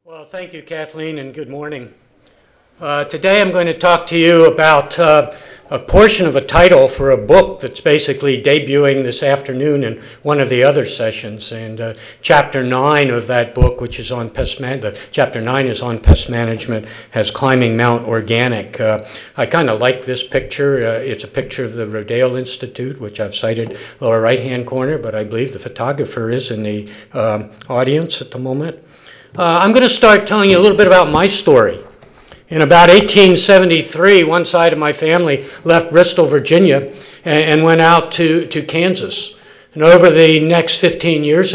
Well, thank you, Kathleen, and good morning. Today I'm going to talk to you about a portion of a title for a book that's basically debuting this afternoon in one of the other sessions. And Chapter 9 of that book, which is on pest management, Chapter 9 is on pest management, has Climbing Mount Organic. I kind of like this picture. It's a picture of the Rodale Institute, which I've cited lower right-hand corner, but I believe the photographer is in the audience at the moment. I'm going to start telling you a little bit about my story. In about 1873, one side of my family left Bristol, Virginia, and went out to Kansas. And over the next 15 years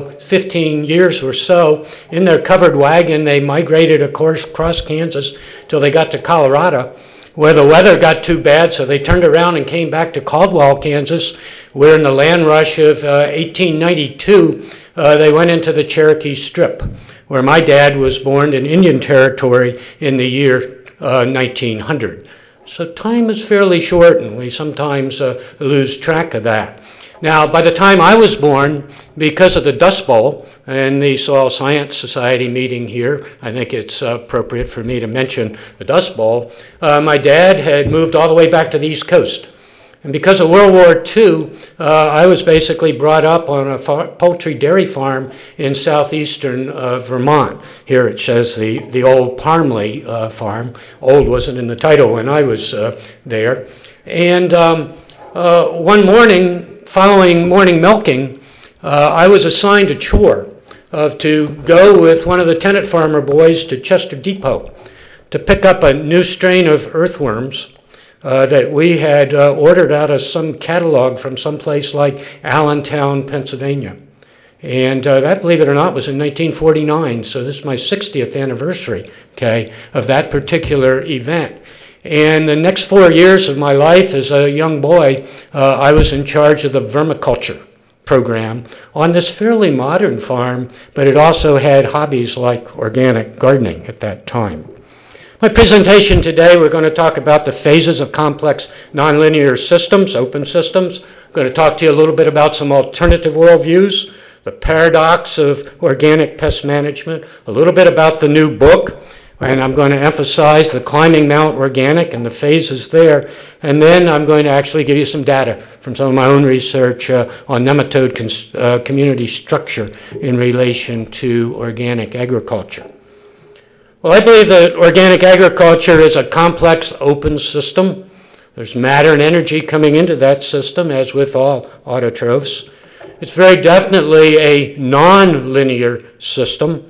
or so, in their covered wagon, they migrated across Kansas till they got to Colorado, where the weather got too bad, so they turned around and came back to Caldwell, Kansas, where in the land rush of 1892, they went into the Cherokee Strip, where my dad was born in Indian Territory in the year 1900. So time is fairly short, and we sometimes lose track of that. Now, by the time I was born, because of the Dust Bowl and the Soil Science Society meeting here, I think it's appropriate for me to mention the Dust Bowl, my dad had moved all the way back to the East Coast. And because of World War II, I was basically brought up on a poultry dairy farm in southeastern Vermont. Here it says the old Parmley farm. Old wasn't in the title when I was there. And one morning, following morning milking, I was assigned a chore to go with one of the tenant farmer boys to Chester Depot to pick up a new strain of earthworms that we had ordered out of some catalog from some place like Allentown, Pennsylvania. And that, believe it or not, was in 1949, so this is my 60th anniversary, of that particular event. And the next 4 years of my life as a young boy, I was in charge of the vermiculture program on this fairly modern farm, but it also had hobbies like organic gardening at that time. My presentation today, we're going to talk about the phases of complex nonlinear systems, open systems. I'm going to talk to you a little bit about some alternative worldviews, the paradox of organic pest management, a little bit about the new book, and I'm going to emphasize the Climbing Mount Organic and the phases there, and then I'm going to actually give you some data from some of my own research on nematode community structure in relation to organic agriculture. Well, I believe that organic agriculture is a complex open system. There's matter and energy coming into that system, as with all autotrophs. It's very definitely a non-linear system.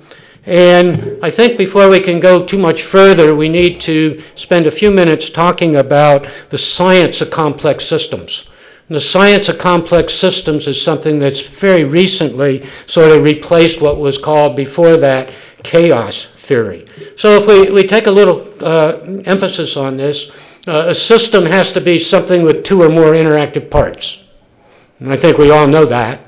And I think before we can go too much further, we need to spend a few minutes talking about the science of complex systems. And the science of complex systems is something that's very recently sort of replaced what was called before that chaos theory. So if we take a little emphasis on this, a system has to be something with two or more interactive parts. And I think we all know that.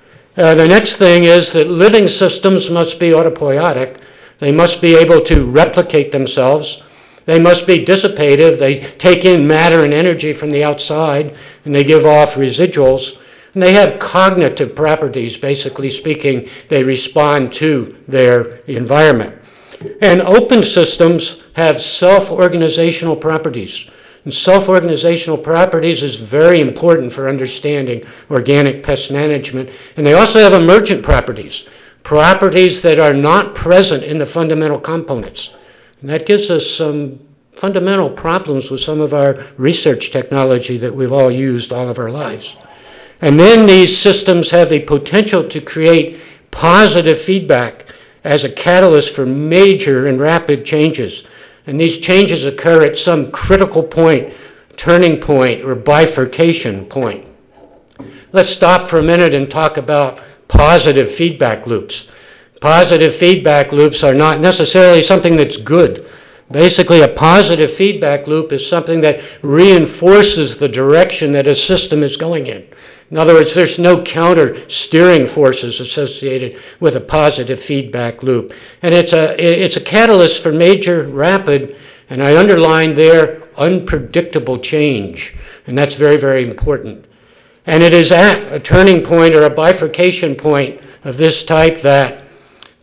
The next thing is that living systems must be autopoietic. They must be able to replicate themselves. They must be dissipative. They take in matter and energy from the outside, and they give off residuals. And they have cognitive properties. Basically speaking, they respond to their environment. And open systems have self-organizational properties. And self-organizational properties is very important for understanding organic pest management. And they also have emergent properties, properties that are not present in the fundamental components. And that gives us some fundamental problems with some of our research technology that we've all used all of our lives. And then these systems have the potential to create positive feedback as a catalyst for major and rapid changes. And these changes occur at some critical point, turning point, or bifurcation point. Let's stop for a minute and talk about positive feedback loops. Positive feedback loops are not necessarily something that's good. Basically, a positive feedback loop is something that reinforces the direction that a system is going in. In other words, there's no counter steering forces associated with a positive feedback loop. And it's a catalyst for major, rapid, and I underline there, unpredictable change. And that's very, very important. And it is at a turning point or a bifurcation point of this type that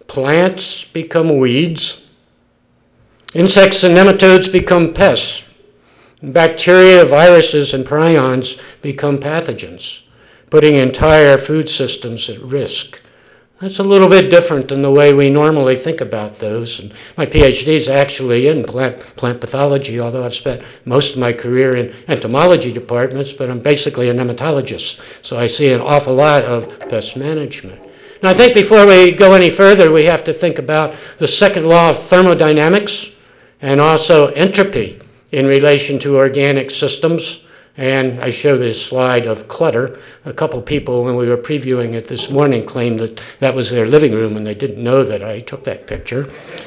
plants become weeds, insects and nematodes become pests, and bacteria, viruses, and prions become pathogens, putting entire food systems at risk. That's a little bit different than the way we normally think about those. And my PhD is actually in plant pathology, although I've spent most of my career in entomology departments, but I'm basically a nematologist, so I see an awful lot of pest management. Now, I think before we go any further, we have to think about the second law of thermodynamics and also entropy in relation to organic systems. And I show this slide of clutter. A couple people, when we were previewing it this morning, claimed that that was their living room, and they didn't know that I took that picture.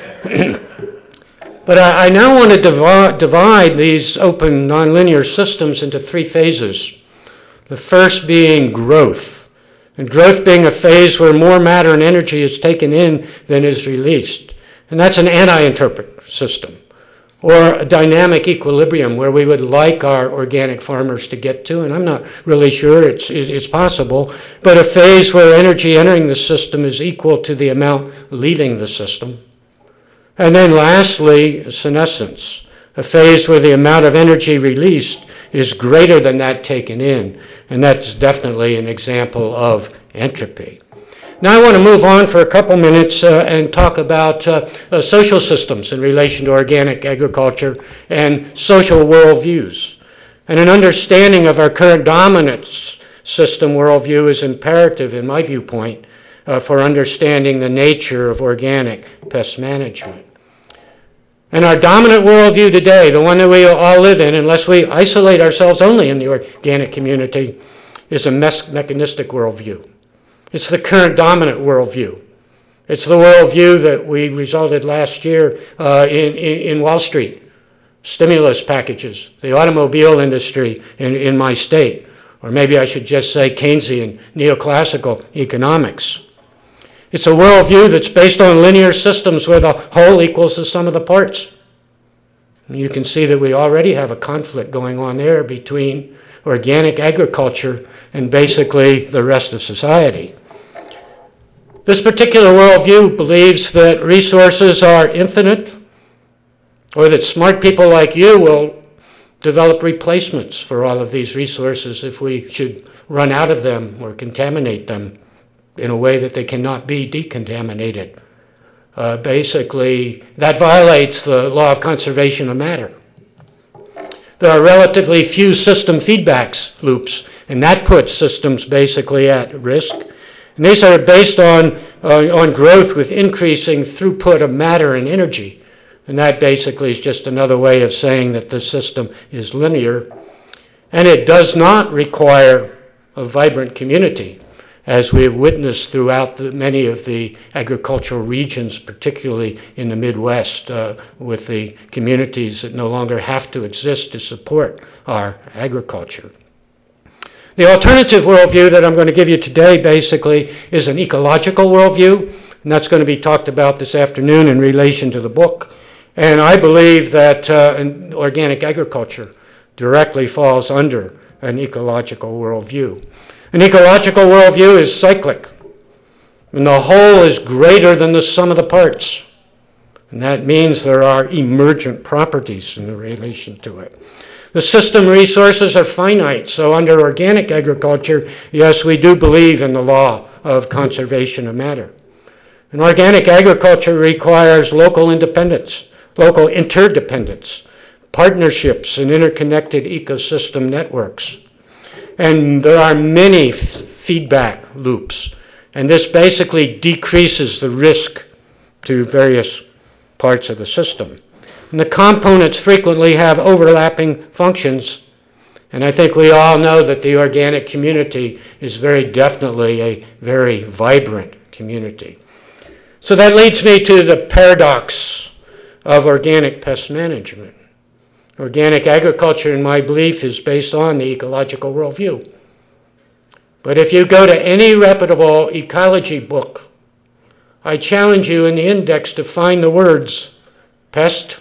But I now want to divide these open nonlinear systems into three phases. The first being growth, and growth being a phase where more matter and energy is taken in than is released. And that's an anti-entropic system, or a dynamic equilibrium where we would like our organic farmers to get to, and I'm not really sure it's possible, but a phase where energy entering the system is equal to the amount leaving the system. And then lastly, senescence, a phase where the amount of energy released is greater than that taken in, and that's definitely an example of entropy. Now I want to move on for a couple minutes and talk about social systems in relation to organic agriculture and social worldviews. And an understanding of our current dominance system worldview is imperative, in my viewpoint, for understanding the nature of organic pest management. And our dominant worldview today, the one that we all live in, unless we isolate ourselves only in the organic community, is a mechanistic worldview. It's the current dominant worldview. It's the worldview that we resulted last year in Wall Street, stimulus packages, the automobile industry in my state, or maybe I should just say Keynesian neoclassical economics. It's a worldview that's based on linear systems where the whole equals the sum of the parts. And you can see that we already have a conflict going on there between organic agriculture and basically the rest of society. This particular worldview believes that resources are infinite, or that smart people like you will develop replacements for all of these resources if we should run out of them or contaminate them in a way that they cannot be decontaminated. Basically, that violates the law of conservation of matter. There are relatively few system feedback loops, and that puts systems basically at risk. And these are based on growth with increasing throughput of matter and energy. And that basically is just another way of saying that the system is linear. And it does not require a vibrant community, as we have witnessed throughout many of the agricultural regions, particularly in the Midwest, with the communities that no longer have to exist to support our agriculture. The alternative worldview that I'm going to give you today basically is an ecological worldview, and that's going to be talked about this afternoon in relation to the book. And I believe that organic agriculture directly falls under an ecological worldview. An ecological worldview is cyclic, and the whole is greater than the sum of the parts. And that means there are emergent properties in relation to it. The system resources are finite, so under organic agriculture, yes, we do believe in the law of conservation of matter. And organic agriculture requires local independence, local interdependence, partnerships, and interconnected ecosystem networks. And there are many feedback loops, and this basically decreases the risk to various parts of the system. And the components frequently have overlapping functions, and I think we all know that the organic community is very definitely a very vibrant community. So that leads me to the paradox of organic pest management. Organic agriculture, in my belief, is based on the ecological worldview. But if you go to any reputable ecology book, I challenge you in the index to find the words pest,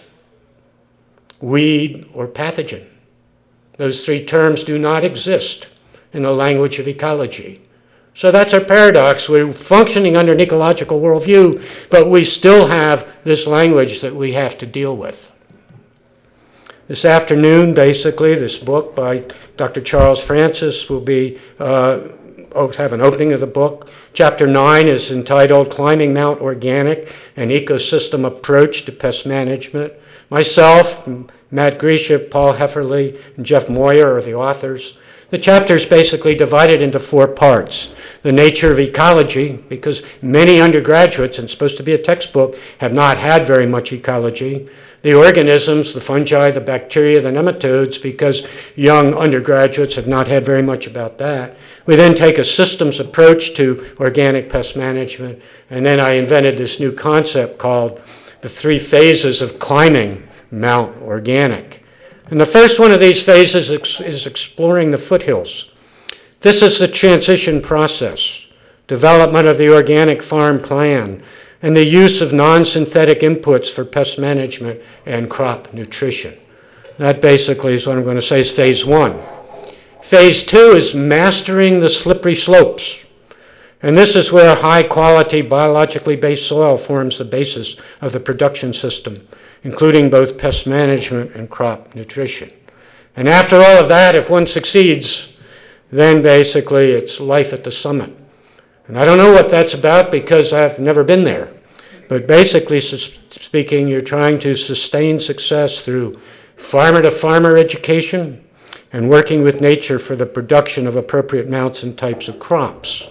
weed, or pathogen. Those three terms do not exist in the language of ecology. So that's our paradox. We're functioning under an ecological worldview, but we still have this language that we have to deal with. This afternoon, basically, this book by Dr. Charles Francis will be have an opening of the book. Chapter 9 is entitled Climbing Mount Organic, an Ecosystem Approach to Pest Management. Myself, Matt Grisham, Paul Hefferly, and Jeff Moyer are the authors. The chapter is basically divided into 4 parts. The nature of ecology, because many undergraduates, and it's supposed to be a textbook, have not had very much ecology. The organisms, the fungi, the bacteria, the nematodes, because young undergraduates have not had very much about that. We then take a systems approach to organic pest management, and then I invented this new concept called the 3 phases of climbing Mount Organic. And the first one of these phases is exploring the foothills. This is the transition process, development of the organic farm plan, and the use of non-synthetic inputs for pest management and crop nutrition. That basically is what I'm going to say is phase 1. Phase 2 is mastering the slippery slopes. And this is where high-quality, biologically based soil forms the basis of the production system, including both pest management and crop nutrition. And after all of that, if one succeeds, then basically it's life at the summit. And I don't know what that's about because I've never been there. But basically speaking, you're trying to sustain success through farmer-to-farmer education and working with nature for the production of appropriate mounts and types of crops.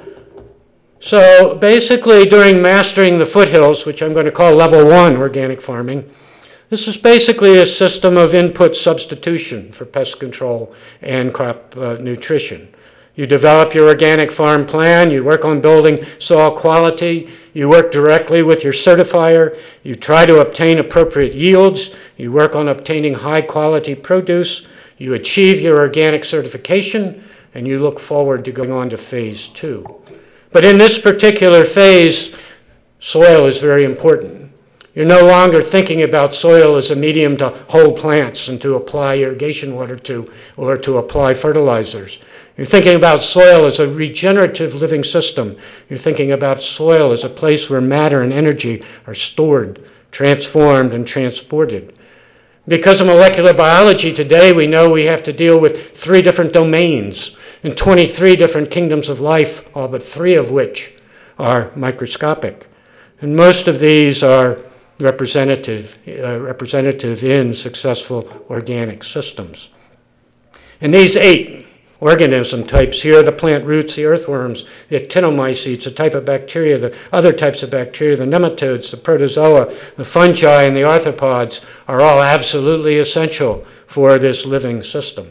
So basically, during mastering the foothills, which I'm going to call level 1 organic farming, this is basically a system of input substitution for pest control and crop nutrition. You develop your organic farm plan, you work on building soil quality, you work directly with your certifier, you try to obtain appropriate yields, you work on obtaining high quality produce, you achieve your organic certification, and you look forward to going on to phase 2. But in this particular phase, soil is very important. You're no longer thinking about soil as a medium to hold plants and to apply irrigation water to or to apply fertilizers. You're thinking about soil as a regenerative living system. You're thinking about soil as a place where matter and energy are stored, transformed, and transported. Because of molecular biology today, we know we have to deal with 3 different domains and 23 different kingdoms of life, all but 3 of which are microscopic. And most of these are representative in successful organic systems. And these 8 organism types here, the plant roots, the earthworms, the actinomycetes, the type of bacteria, the other types of bacteria, the nematodes, the protozoa, the fungi, and the arthropods are all absolutely essential for this living system.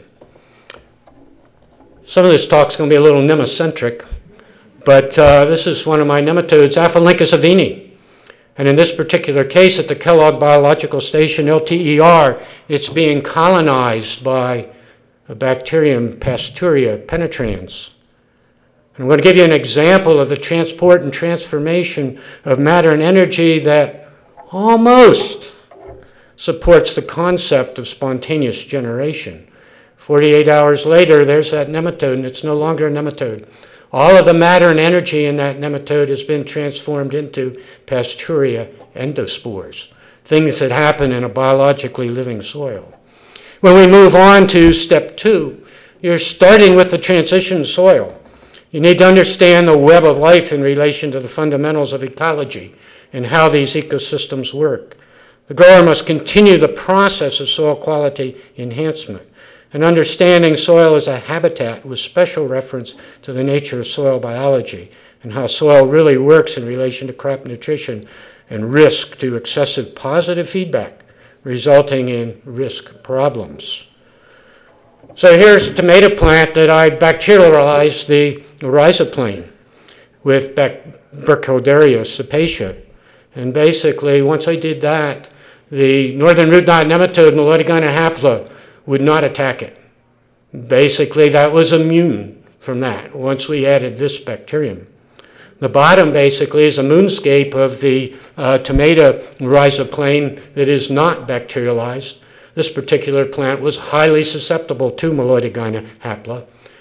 Some of this talk is going to be a little nemocentric, but this is one of my nematodes, Aphelincus aveni. And in this particular case, at the Kellogg Biological Station, LTER, it's being colonized by a bacterium, Pasturia penetrans. And I'm going to give you an example of the transport and transformation of matter and energy that almost supports the concept of spontaneous generation. 48 hours later, there's that nematode, and it's no longer a nematode. All of the matter and energy in that nematode has been transformed into Pasturia endospores, things that happen in a biologically living soil. When we move on to step 2, you're starting with the transition soil. You need to understand the web of life in relation to the fundamentals of ecology and how these ecosystems work. The grower must continue the process of soil quality enhancement and understanding soil as a habitat with special reference to the nature of soil biology and how soil really works in relation to crop nutrition and risk to excessive positive feedback, resulting in risk problems. So here's a tomato plant that I bacterialized the rhizoplane with Burkholderia cepacia. And basically, once I did that, the northern root knot nematode, Meloidogyna hapla, would not attack it. Basically, that was immune from that once we added this bacterium. The bottom basically is a moonscape of the tomato rhizoplane that is not bacterialized. This particular plant was highly susceptible to Meloidogyna hapla.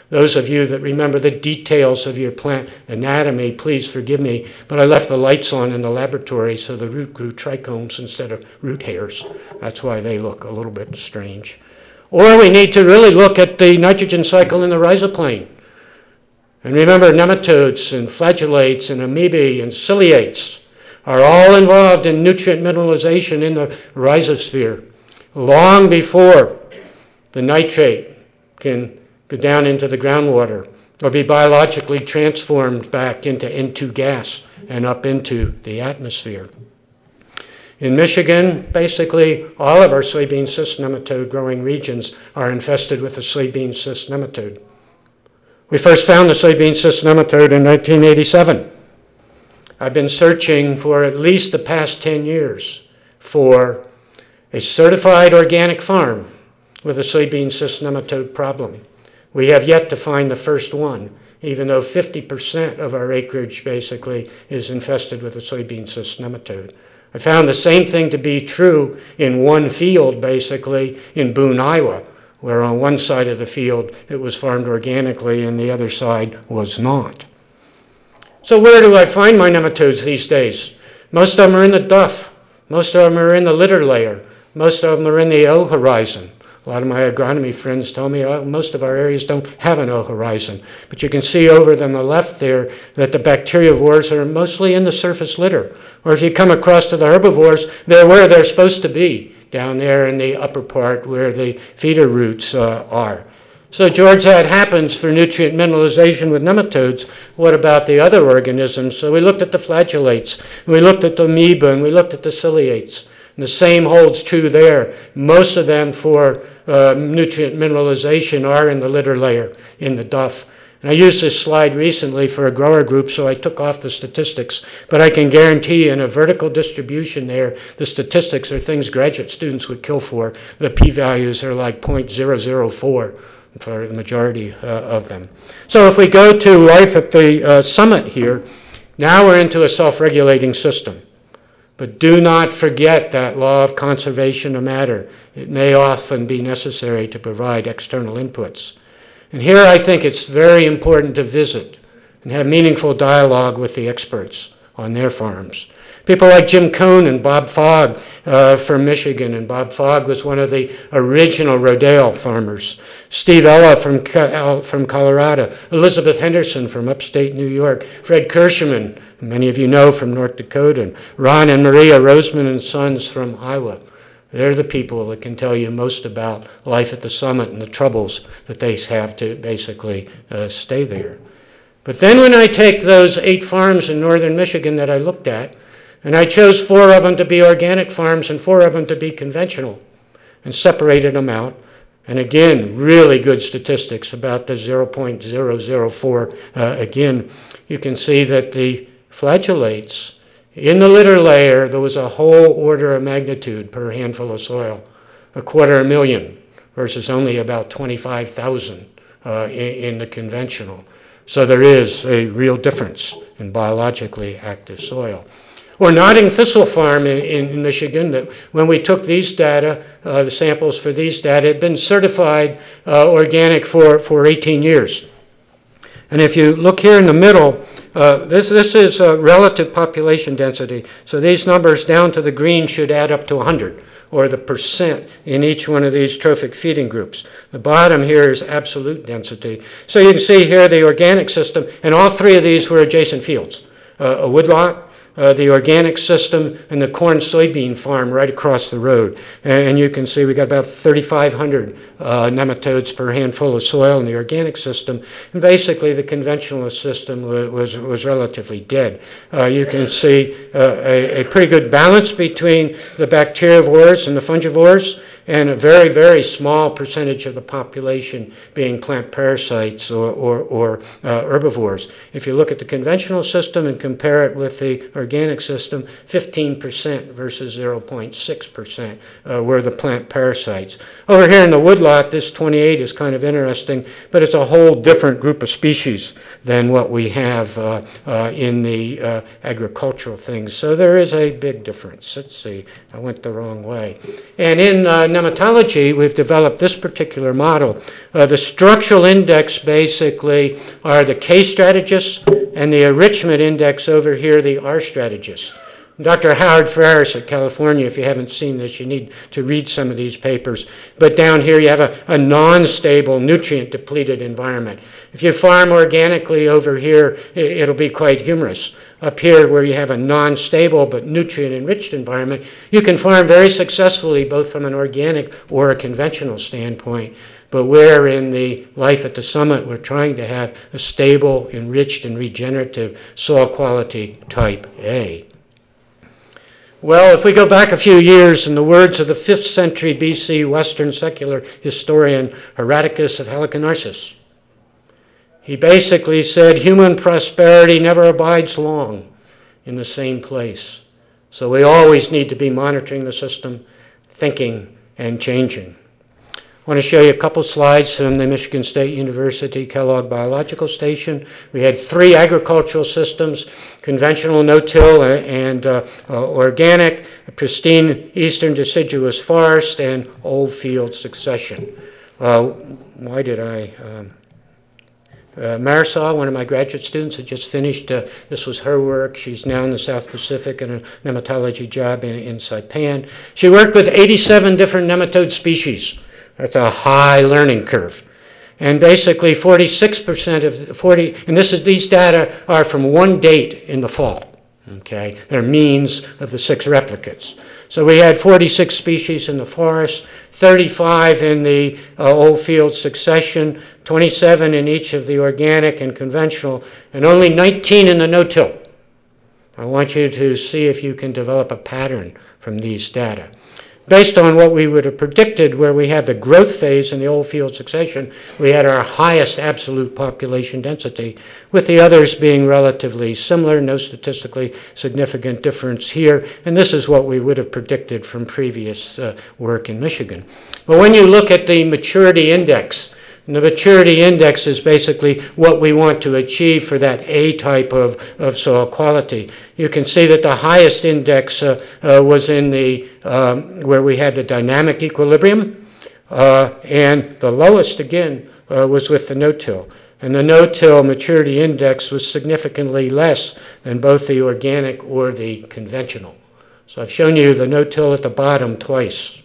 Those of you that remember the details of your plant anatomy, please forgive me, but I left the lights on in the laboratory so the root grew trichomes instead of root hairs. That's why they look a little bit strange. Or we need to really look at the nitrogen cycle in the rhizoplane. And remember, nematodes and flagellates and amoebae and ciliates are all involved in nutrient mineralization in the rhizosphere long before the nitrate can go down into the groundwater or be biologically transformed back into N2 gas and up into the atmosphere. In Michigan, basically all of our soybean cyst nematode growing regions are infested with the soybean cyst nematode. We first found the soybean cyst nematode in 1987. I've been searching for at least the past 10 years for a certified organic farm with a soybean cyst nematode problem. We have yet to find the first one, even though 50% of our acreage basically is infested with a soybean cyst nematode. I found the same thing to be true in one field, basically, in Boone, Iowa, where on one side of the field it was farmed organically and the other side was not. So where do I find my nematodes these days? Most of them are in the duff. Most of them are in the litter layer. Most of them are in the O horizon. A lot of my agronomy friends tell me most of our areas don't have an O horizon. But you can see over on the left there that the bacteriivores are mostly in the surface litter. Or if you come across to the herbivores, they're where they're supposed to be, down there in the upper part where the feeder roots are. So, George, that happens for nutrient mineralization with nematodes. What about the other organisms? So we looked at the flagellates, we looked at the amoeba, and we looked at the ciliates. And the same holds true there. Most of them for nutrient mineralization are in the litter layer, in the duff. And I used this slide recently for a grower group, so I took off the statistics. But I can guarantee you in a vertical distribution there, the statistics are things graduate students would kill for. The p-values are like 0.004 for the majority of them. So if we go to life at the summit here, now we're into a self-regulating system. But do not forget that law of conservation of matter. It may often be necessary to provide external inputs. And here I think it's very important to visit and have meaningful dialogue with the experts on their farms. People like Jim Cohn and Bob Fogg from Michigan, and Bob Fogg was one of the original Rodale farmers. Steve Ella from Colorado, Elizabeth Henderson from upstate New York, Fred Kirschman, many of you know, from North Dakota, and Ron and Maria Roseman and Sons from Iowa. They're the people that can tell you most about life at the summit and the troubles that they have to basically stay there. But then when I take those 8 farms in northern Michigan that I looked at, and I chose 4 of them to be organic farms and 4 of them to be conventional, and separated them out. And again, really good statistics about the 0.004. Again, you can see that the flagellates, in the litter layer, there was a whole order of magnitude per handful of soil, 250,000 versus only about 25,000 in the conventional. So there is a real difference in biologically active soil. Or Notting Thistle Farm in Michigan, that when we took these data, the samples for these data had been certified organic for 18 years. And if you look here in the middle, this is relative population density. So these numbers down to the green should add up to 100, or the percent in each one of these trophic feeding groups. The bottom here is absolute density. So you can see here the organic system, and all 3 of these were adjacent fields. A woodlot, the organic system, and the corn-soybean farm right across the road. And you can see we got about 3,500 nematodes per handful of soil in the organic system. And basically the conventional system was relatively dead. You can see a pretty good balance between the bacteriivores and the fungivores, and a very, very small percentage of the population being plant parasites or herbivores. If you look at the conventional system and compare it with the organic system, 15% versus 0.6% were the plant parasites. Over here in the woodlot, this 28 is kind of interesting, but it's a whole different group of species than what we have in the agricultural things. So there is a big difference. Let's see, I went the wrong way. And in nematology, we've developed this particular model. The structural index basically are the K strategists, and the enrichment index over here, the R strategists. Dr. Howard Ferris at California, if you haven't seen this, you need to read some of these papers. But down here you have a non-stable, nutrient-depleted environment. If you farm organically over here, it'll be quite humorous. Up here, where you have a non-stable but nutrient-enriched environment, you can farm very successfully both from an organic or a conventional standpoint. But where in the Life at the Summit we're trying to have a stable, enriched, and regenerative soil quality type A. Well, if we go back a few years, in the words of the 5th century BC Western secular historian Herodotus of Halicarnassus, he basically said, human prosperity never abides long in the same place. So we always need to be monitoring the system, thinking, and changing. I want to show you a couple slides from the Michigan State University Kellogg Biological Station. We had 3 agricultural systems, conventional no-till and organic, pristine eastern deciduous forest, and old field succession. Why did I... Marisol, one of my graduate students, had just finished, this was her work. She's now in the South Pacific in a nematology job in Saipan. She worked with 87 different nematode species. That's a high learning curve. And basically 46% of these data are from one date in the fall. Okay, they're means of the 6 replicates. So we had 46 species in the forest, 35 in the old field succession, 27 in each of the organic and conventional, and only 19 in the no-till. I want you to see if you can develop a pattern from these data. Based on what we would have predicted, where we had the growth phase in the old field succession, we had our highest absolute population density, with the others being relatively similar, no statistically significant difference here, and this is what we would have predicted from previous work in Michigan. But when you look at the maturity index, and the maturity index is basically what we want to achieve for that A type of soil quality. You can see that the highest index was in the where we had the dynamic equilibrium, and the lowest, again, was with the no-till. And the no-till maturity index was significantly less than both the organic or the conventional. So I've shown you the no-till at the bottom twice.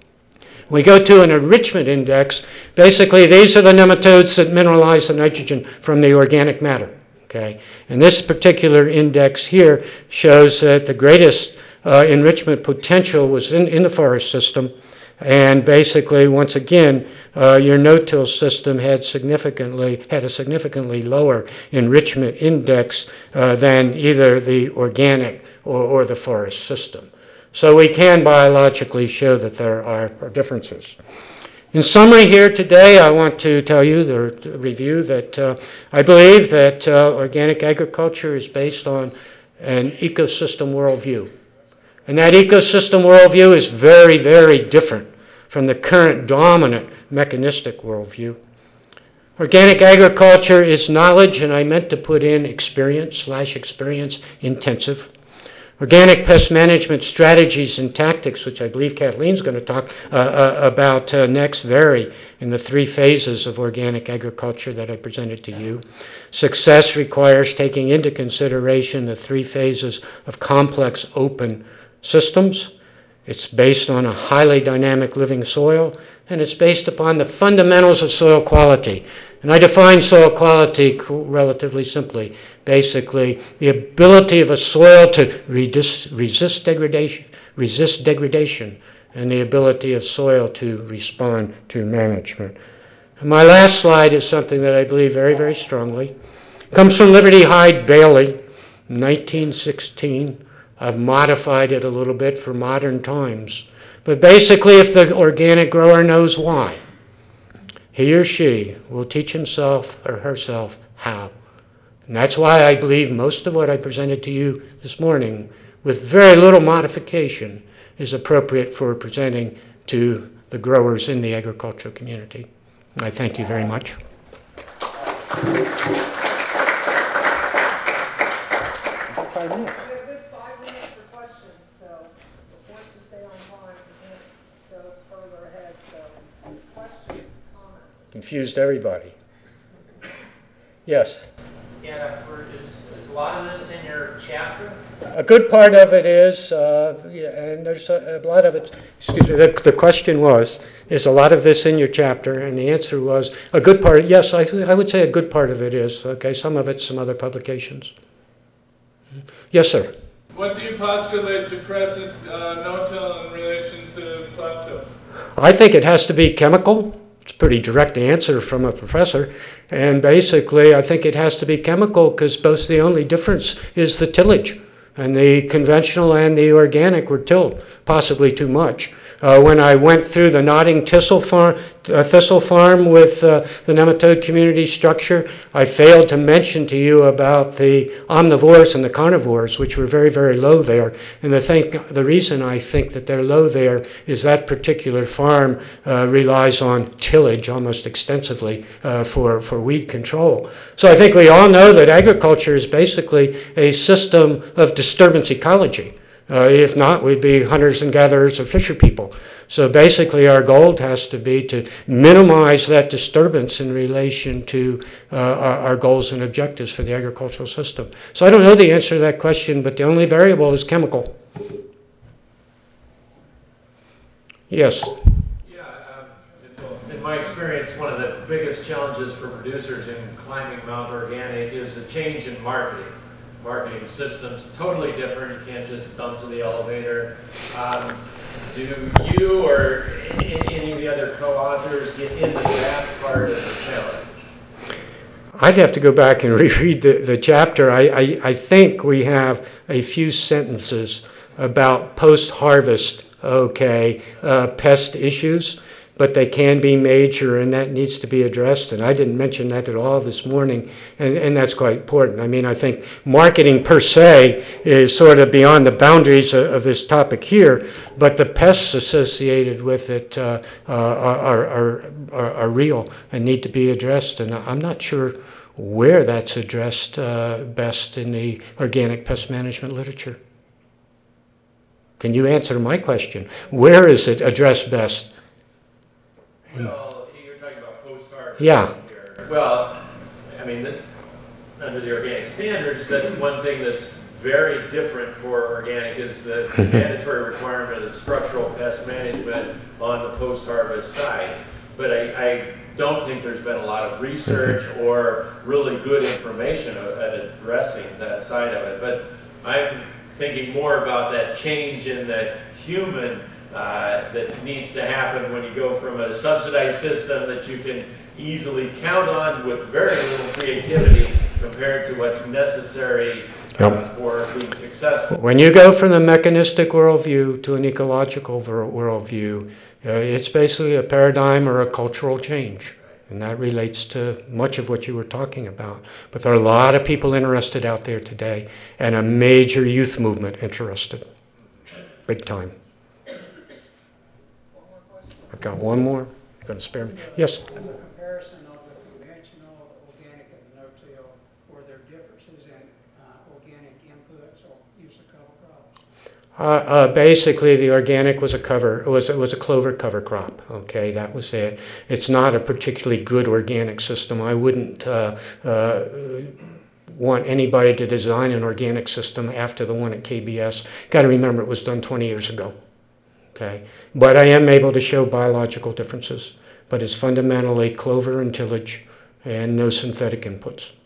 We go to an enrichment index. Basically, these are the nematodes that mineralize the nitrogen from the organic matter. Okay? And this particular index here shows that the greatest enrichment potential was in the forest system. And basically, once again, your no-till system had a significantly lower enrichment index than either the organic or the forest system. So we can biologically show that there are differences. In summary here today, I want to tell you, to review, that I believe that organic agriculture is based on an ecosystem worldview. And that ecosystem worldview is very, very different from the current dominant mechanistic worldview. Organic agriculture is knowledge, and I meant to put in experience intensive. Organic pest management strategies and tactics, which I believe Kathleen's going to talk about next, vary in the 3 phases of organic agriculture that I presented to you. Success requires taking into consideration the 3 phases of complex open systems. It's based on a highly dynamic living soil, and it's based upon the fundamentals of soil quality. And I define soil quality relatively simply. Basically, the ability of a soil to resist degradation, and the ability of soil to respond to management. And my last slide is something that I believe very, very strongly. It comes from Liberty Hyde Bailey, 1916. I've modified it a little bit for modern times. But basically, if the organic grower knows why, he or she will teach himself or herself how. And that's why I believe most of what I presented to you this morning, with very little modification, is appropriate for presenting to the growers in the agricultural community. I thank you very much. So, the point to stay on time, we can't go further ahead. Confused everybody. Yes? Yeah, is a lot of this in your chapter? A good part of it is, yeah, and there's a lot of it, excuse me, the question was, is a lot of this in your chapter? And the answer was, a good part, yes, I would say a good part of it is. Okay, some of it's some other publications. Yes, sir? What do you postulate depresses no-till in relation to plow-till? I think it has to be chemical. It's a pretty direct answer from a professor. And basically, I think it has to be chemical because both the only difference is the tillage. And the conventional and the organic were tilled, possibly too much. When I went through the Nodding Thistle Farm with the nematode community structure, I failed to mention to you about the omnivores and the carnivores, which were very, very low there. And the reason I think that they're low there is that particular farm relies on tillage almost extensively for weed control. So I think we all know that agriculture is basically a system of disturbance ecology. If not, we'd be hunters and gatherers or fisher people. So basically our goal has to be to minimize that disturbance in relation to our goals and objectives for the agricultural system. So I don't know the answer to that question, but the only variable is chemical. Yes? In my experience, one of the biggest challenges for producers in climbing Mount Organic is the change in marketing. Marketing systems totally different. You can't just dump to the elevator. Do you or any of the other co-authors get into that part of the challenge? I'd have to go back and reread the chapter. I think we have a few sentences about post-harvest, pest issues, but they can be major, and that needs to be addressed. And I didn't mention that at all this morning, and that's quite important. I mean, I think marketing per se is sort of beyond the boundaries of this topic here, but the pests associated with it are real and need to be addressed. And I'm not sure where that's addressed best in the organic pest management literature. Can you answer my question? Where is it addressed best? Well, you're talking about post-harvest. Yeah. Here. Well, I mean, under the organic standards, that's one thing that's very different for organic is the mandatory requirement of structural pest management on the post-harvest side. But I don't think there's been a lot of research or really good information at addressing that side of it. But I'm thinking more about that change in the human that needs to happen when you go from a subsidized system that you can easily count on with very little creativity compared to what's necessary for being successful. When you go from the mechanistic worldview to an ecological worldview, it's basically a paradigm or a cultural change. And that relates to much of what you were talking about. But there are a lot of people interested out there today, and a major youth movement interested. Big time. I've got one more. You're going to spare me? Yes? In the comparison of the conventional, organic, and the no-till, were there differences in organic inputs or use of cover crops? Basically, the organic was a clover cover crop. Okay, that was it. It's not a particularly good organic system. I wouldn't want anybody to design an organic system after the one at KBS. Got to remember it was done 20 years ago. Okay, but I am able to show biological differences. But it's fundamentally clover and tillage and no synthetic inputs.